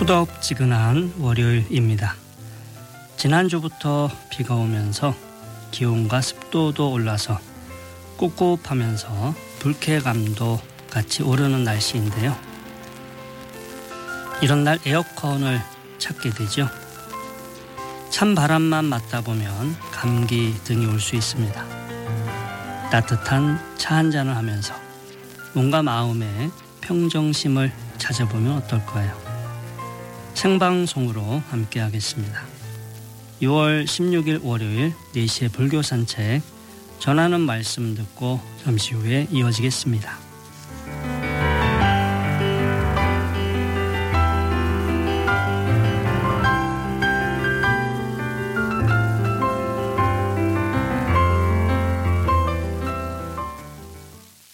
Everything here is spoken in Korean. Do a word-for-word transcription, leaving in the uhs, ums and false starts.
후덥지근한 월요일입니다. 지난주부터 비가 오면서 기온과 습도도 올라서 꿉꿉하면서 불쾌감도 같이 오르는 날씨인데요. 이런 날 에어컨을 찾게 되죠. 찬바람만 맞다 보면 감기 등이 올 수 있습니다. 따뜻한 차 한 잔을 하면서 몸과 마음의 평정심을 찾아보면 어떨까요? 생방송으로 함께 하겠습니다. 유월 십육일 월요일 네 시에 불교 산책, 전하는 말씀 듣고 잠시 후에 이어지겠습니다.